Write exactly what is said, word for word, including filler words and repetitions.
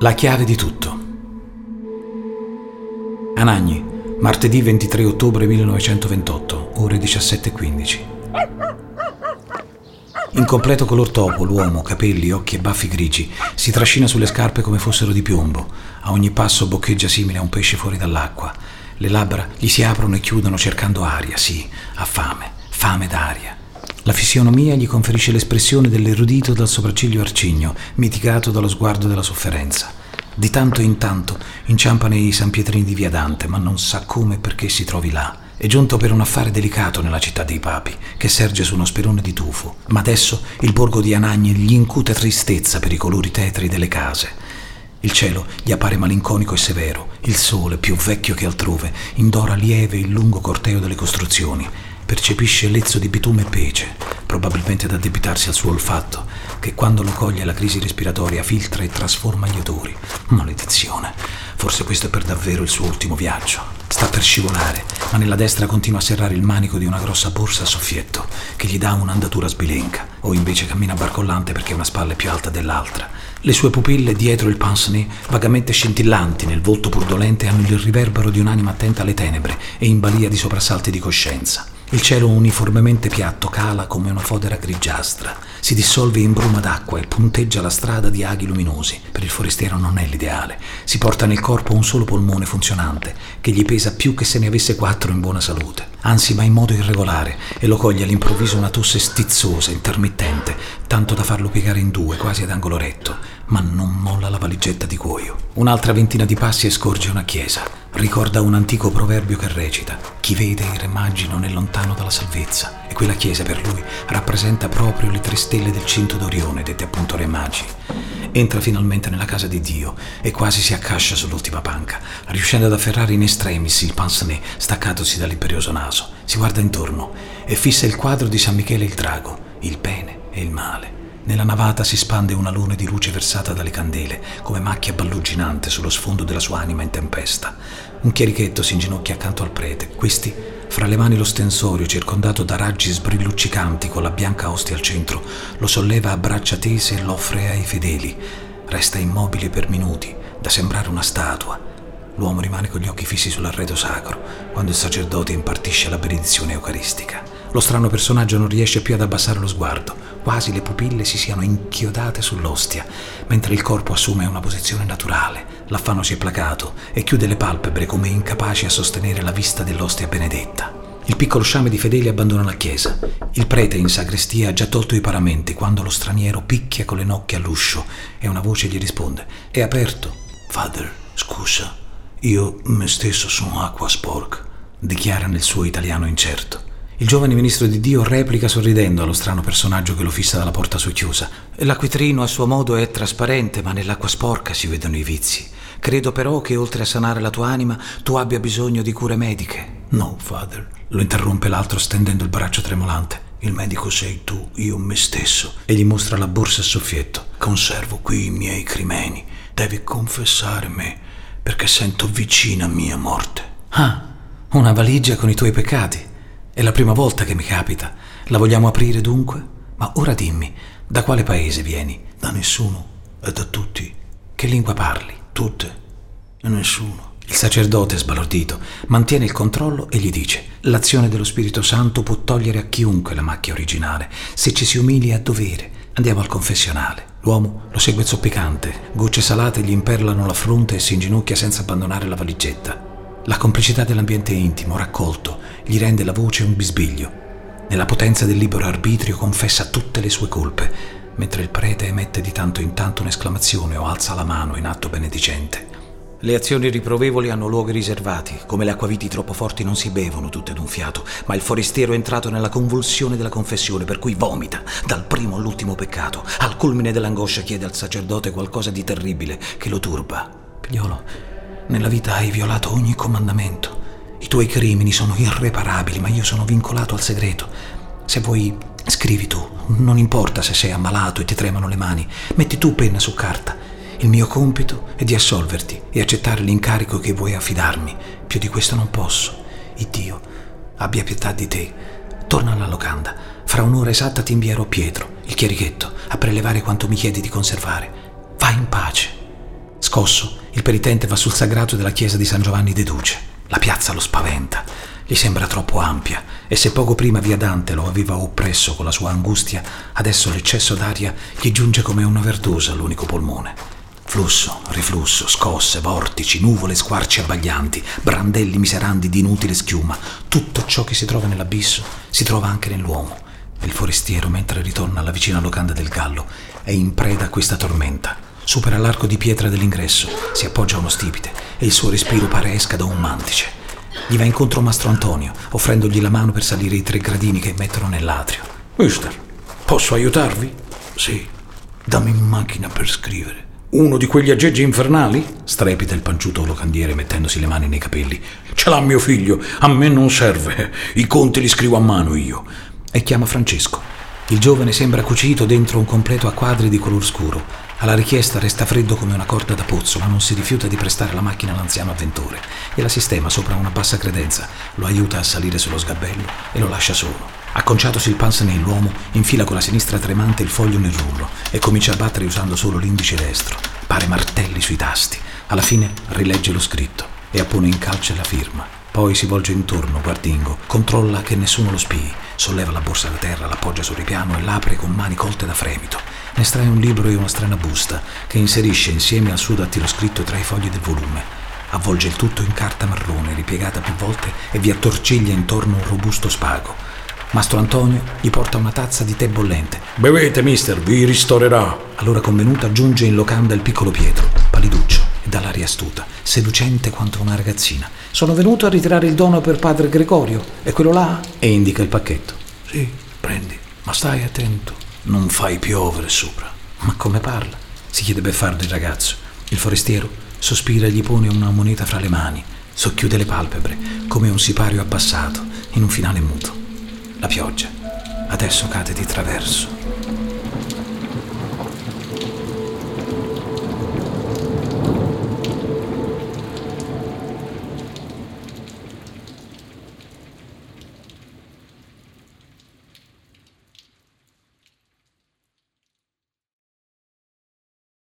La chiave di tutto. Anagni, martedì ventitré ottobre millenovecentoventotto, ore diciassette e quindici. In completo color topo, l'uomo, capelli, occhi e baffi grigi, si trascina sulle scarpe come fossero di piombo. A ogni passo boccheggia simile a un pesce fuori dall'acqua. Le labbra gli si aprono e chiudono cercando aria, sì, ha fame, fame d'aria. La fisionomia gli conferisce l'espressione dell'erudito dal sopracciglio arcigno, mitigato dallo sguardo della sofferenza. Di tanto in tanto inciampa nei San Pietrini di Via Dante, ma non sa come e perché si trovi là. È giunto per un affare delicato nella città dei papi, che serge su uno sperone di tufo, ma adesso il borgo di Anagni gli incute tristezza per i colori tetri delle case. Il cielo gli appare malinconico e severo, il sole, più vecchio che altrove, indora lieve il lungo corteo delle costruzioni. Percepisce lezzo di bitume e pece, probabilmente da addebitarsi al suo olfatto, che quando lo coglie la crisi respiratoria filtra e trasforma gli odori. Maledizione, forse questo è per davvero il suo ultimo viaggio. Sta per scivolare, ma nella destra continua a serrare il manico di una grossa borsa a soffietto, che gli dà un'andatura sbilenca, o invece cammina barcollante perché una spalla è più alta dell'altra. Le sue pupille dietro il pince-nez, vagamente scintillanti nel volto purdolente, hanno il riverbero di un'anima attenta alle tenebre e in balia di soprassalti di coscienza. Il cielo uniformemente piatto cala come una fodera grigiastra, si dissolve in bruma d'acqua e punteggia la strada di aghi luminosi. Per il forestiero non è l'ideale. Si porta nel corpo un solo polmone funzionante, che gli pesa più che se ne avesse quattro in buona salute. Anzi, ma in modo irregolare, e lo coglie all'improvviso una tosse stizzosa, intermittente, tanto da farlo piegare in due, quasi ad angolo retto, ma non molla la valigetta di cuoio. Un'altra ventina di passi e scorge una chiesa. Ricorda un antico proverbio che recita: chi vede i re magi non è lontano dalla salvezza. E quella chiesa per lui rappresenta proprio le tre stelle del cinto d'Orione, dette appunto re magi. Entra finalmente nella casa di Dio e quasi si accascia sull'ultima panca, riuscendo ad afferrare in estremis il pince-nez staccatosi dall'imperioso naso. Si guarda intorno e fissa il quadro di San Michele il drago, il bene e il male. Nella navata si spande un alone di luce versata dalle candele, come macchia balluginante sullo sfondo della sua anima in tempesta. Un chierichetto si inginocchia accanto al prete. Questi, fra le mani lo stensorio, circondato da raggi sbrilluccicanti con la bianca ostia al centro, lo solleva a braccia tese e lo offre ai fedeli. Resta immobile per minuti, da sembrare una statua. L'uomo rimane con gli occhi fissi sull'arredo sacro, quando il sacerdote impartisce la benedizione eucaristica. Lo strano personaggio non riesce più ad abbassare lo sguardo, quasi le pupille si siano inchiodate sull'ostia, mentre il corpo assume una posizione naturale. L'affanno si è placato e chiude le palpebre come incapace a sostenere la vista dell'ostia benedetta. Il piccolo sciame di fedeli abbandona la chiesa. Il prete in sagrestia ha già tolto i paramenti quando lo straniero picchia con le nocche all'uscio e una voce gli risponde: «È aperto». «Father, scusa, io me stesso sono acqua sporca», dichiara nel suo italiano incerto. Il giovane ministro di Dio replica sorridendo allo strano personaggio che lo fissa dalla porta socchiusa. «L'acquitrino a suo modo è trasparente, ma nell'acqua sporca si vedono i vizi. Credo però che oltre a sanare la tua anima, tu abbia bisogno di cure mediche». «No, Father», lo interrompe l'altro stendendo il braccio tremolante. «Il medico sei tu, io me stesso». E gli mostra la borsa a soffietto. «Conservo qui i miei crimini. Devi confessare me, perché sento vicina mia morte». «Ah, una valigia con i tuoi peccati. È la prima volta che mi capita. La vogliamo aprire dunque? Ma ora dimmi, da quale paese vieni?» «Da nessuno e da tutti». «Che lingua parli?» «Tutte e nessuno». Il sacerdote, sbalordito, mantiene il controllo e gli dice: «L'azione dello Spirito Santo può togliere a chiunque la macchia originale, se ci si umilia a dovere. Andiamo al confessionale». L'uomo lo segue zoppicante, gocce salate gli imperlano la fronte e si inginocchia senza abbandonare la valigetta. La complicità dell'ambiente intimo, raccolto, gli rende la voce un bisbiglio. Nella potenza del libero arbitrio confessa tutte le sue colpe, mentre il prete emette di tanto in tanto un'esclamazione o alza la mano in atto benedicente. Le azioni riprovevoli hanno luoghi riservati, come le acquaviti troppo forti non si bevono tutte d'un fiato, ma il forestiero è entrato nella convulsione della confessione, per cui vomita dal primo all'ultimo peccato. Al culmine dell'angoscia chiede al sacerdote qualcosa di terribile che lo turba. «Figliolo, nella vita hai violato ogni comandamento. I tuoi crimini sono irreparabili, ma io sono vincolato al segreto. Se vuoi, scrivi tu. Non importa se sei ammalato e ti tremano le mani. Metti tu penna su carta. Il mio compito è di assolverti e accettare l'incarico che vuoi affidarmi. Più di questo non posso. Iddio abbia pietà di te. Torna alla locanda. Fra un'ora esatta ti invierò Pietro, il chierichetto, a prelevare quanto mi chiedi di conservare. Vai in pace». Scosso, il penitente va sul sagrato della chiesa di San Giovanni de Duce. La piazza lo spaventa. Gli sembra troppo ampia e se poco prima via Dante lo aveva oppresso con la sua angustia, adesso l'eccesso d'aria gli giunge come una verdosa all'unico polmone. Flusso, riflusso, scosse, vortici, nuvole, squarci abbaglianti, brandelli miserandi di inutile schiuma. Tutto ciò che si trova nell'abisso si trova anche nell'uomo. E il forestiero, mentre ritorna alla vicina locanda del Gallo, è in preda a questa tormenta. Supera l'arco di pietra dell'ingresso, si appoggia a uno stipite e il suo respiro pare esca da un mantice. Gli va incontro Mastro Antonio, offrendogli la mano per salire i tre gradini che mettono nell'atrio. Mister, posso aiutarvi? Sì. Dammi in macchina per scrivere. Uno di quegli aggeggi infernali? Strepita il panciuto locandiere mettendosi le mani nei capelli. Ce l'ha mio figlio, a me non serve. I conti li scrivo a mano io. E chiama Francesco. Il giovane sembra cucito dentro un completo a quadri di color scuro. Alla richiesta resta freddo come una corda da pozzo, ma non si rifiuta di prestare la macchina all'anziano avventore e la sistema sopra una bassa credenza, lo aiuta a salire sullo sgabello e lo lascia solo. Acconciatosi il pansene, l'uomo infila con la sinistra tremante il foglio nel rullo e comincia a battere usando solo l'indice destro. Pare martelli sui tasti. Alla fine rilegge lo scritto e appone in calce la firma. Poi si volge intorno, guardingo, controlla che nessuno lo spii, solleva la borsa da terra, l'appoggia sul ripiano e l'apre con mani colte da fremito. Ne estrae un libro e una strana busta che inserisce insieme al suo dattiloscritto tra i fogli del volume. Avvolge il tutto in carta marrone ripiegata più volte e vi attorciglia intorno un robusto spago. Mastro Antonio gli porta una tazza di tè bollente. Bevete, mister, vi ristorerà. Allora convenuta giunge in locanda il piccolo Pietro, paliduccio e dall'aria astuta, seducente quanto una ragazzina. Sono venuto a ritirare il dono per padre Gregorio. È quello là? E indica il pacchetto. Sì, prendi, ma stai attento. Non fai piovere sopra. Ma come parla? Si chiede beffardo il ragazzo. Il forestiero sospira e gli pone una moneta fra le mani. Socchiude le palpebre come un sipario abbassato in un finale muto. La pioggia adesso cade di traverso.